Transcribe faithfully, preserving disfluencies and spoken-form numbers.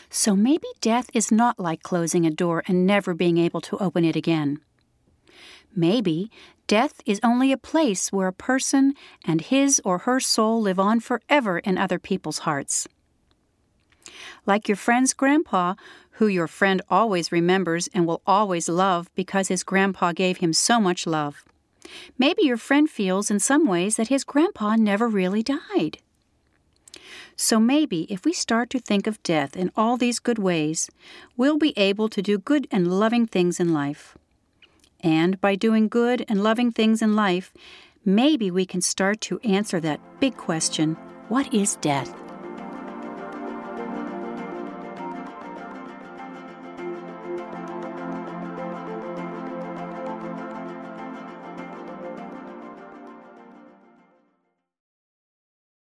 So maybe death is not like closing a door and never being able to open it again. Maybe death is only a place where a person and his or her soul live on forever in other people's hearts. Like your friend's grandpa, who your friend always remembers and will always love because his grandpa gave him so much love. Maybe your friend feels in some ways that his grandpa never really died. So maybe if we start to think of death in all these good ways, we'll be able to do good and loving things in life. And by doing good and loving things in life, maybe we can start to answer that big question, what is death?